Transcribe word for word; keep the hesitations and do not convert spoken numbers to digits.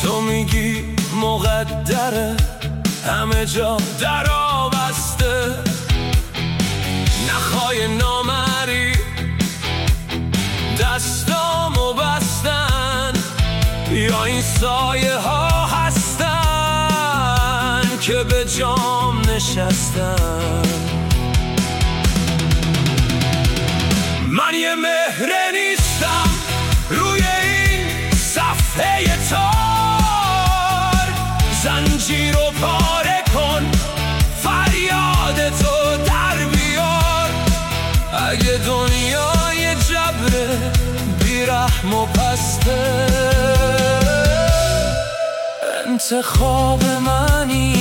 تو میگی مقدره همه جا در آبسته، نخوای نامری دستامو بستن، یا این سایه ها هستن که به جام نشستن. من یه مهره نیستم روی این صفحه تار، زنجیر رو پاره کن فریاد تو در بیار. اگه دنیای جبر بیرحم و پسته، انتخاب منی